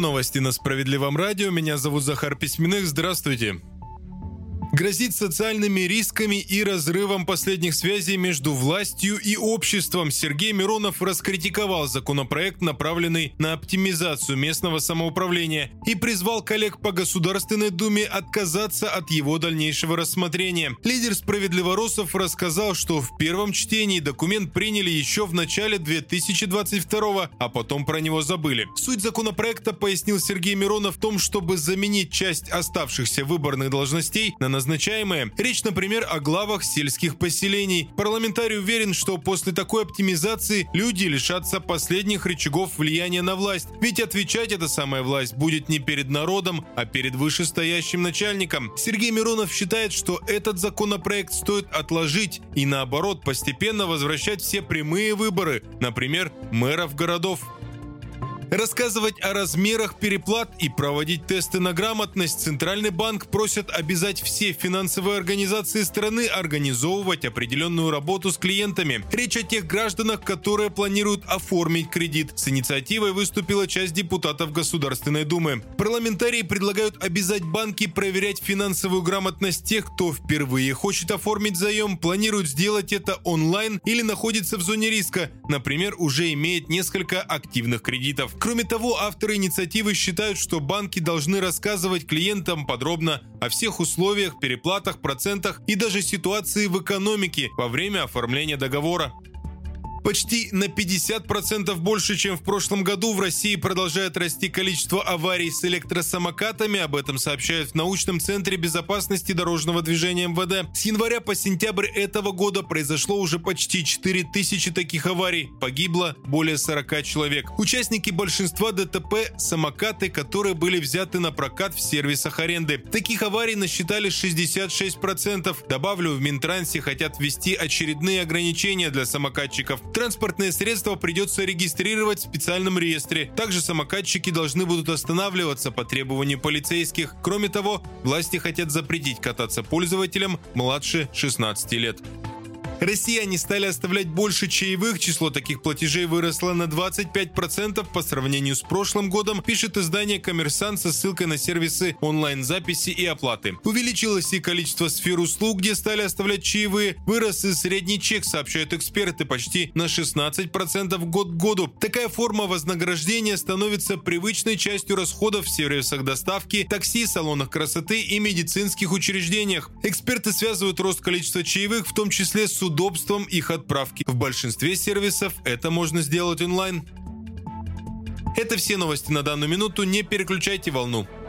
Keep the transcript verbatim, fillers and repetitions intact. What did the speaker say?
новости на Справедливом радио. Меня зовут Захар Письменных. Здравствуйте. Грозит социальными рисками и разрывом последних связей между властью и обществом. Сергей Миронов раскритиковал законопроект, направленный на оптимизацию местного самоуправления, и призвал коллег по Государственной Думе отказаться от его дальнейшего рассмотрения. Лидер справедливоросов рассказал, что в первом чтении документ приняли еще в начале две тысячи двадцать второго, а потом про него забыли. Суть законопроекта, пояснил Сергей Миронов, в том, чтобы заменить часть оставшихся выборных должностей на назначение назначаемые. Речь, например, о главах сельских поселений. Парламентарий уверен, что после такой оптимизации люди лишатся последних рычагов влияния на власть. Ведь отвечать эта самая власть будет не перед народом, а перед вышестоящим начальником. Сергей Миронов считает, что этот законопроект стоит отложить и, наоборот, постепенно возвращать все прямые выборы, например, мэров городов. Рассказывать о размерах переплат и проводить тесты на грамотность Центральный банк просит обязать все финансовые организации страны организовывать определенную работу с клиентами. Речь о тех гражданах, которые планируют оформить кредит. С инициативой выступила часть депутатов Государственной Думы. Парламентарии предлагают обязать банки проверять финансовую грамотность тех, кто впервые хочет оформить заем, планирует сделать это онлайн или находится в зоне риска, например, уже имеет несколько активных кредитов. Кроме того, авторы инициативы считают, что банки должны рассказывать клиентам подробно о всех условиях, переплатах, процентах и даже ситуации в экономике во время оформления договора. Почти на пятьдесят процентов больше, чем в прошлом году, в России продолжает расти количество аварий с электросамокатами. Об этом сообщают в научном центре безопасности дорожного движения эм вэ дэ. С января по сентябрь этого года произошло уже почти четыре тысячи таких аварий. Погибло более сорока человек. Участники большинства дэ тэ пэ – самокаты, которые были взяты на прокат в сервисах аренды. Таких аварий насчитали шестьдесят шесть процентов. Добавлю, в Минтрансе хотят ввести очередные ограничения для самокатчиков. Транспортные средства придется регистрировать в специальном реестре. Также самокатчики должны будут останавливаться по требованию полицейских. Кроме того, власти хотят запретить кататься пользователям младше шестнадцати лет. Россияне стали оставлять больше чаевых. Число таких платежей выросло на двадцать пять процентов по сравнению с прошлым годом, пишет издание «Коммерсант» со ссылкой на сервисы онлайн-записи и оплаты. Увеличилось и количество сфер услуг, где стали оставлять чаевые. Вырос и средний чек, сообщают эксперты, почти на шестнадцать процентов год к году. Такая форма вознаграждения становится привычной частью расходов в сервисах доставки, такси, салонах красоты и медицинских учреждениях. Эксперты связывают рост количества чаевых, в том числе с удобством их отправки. В большинстве сервисов это можно сделать онлайн. Это все новости на данную минуту. Не переключайте волну.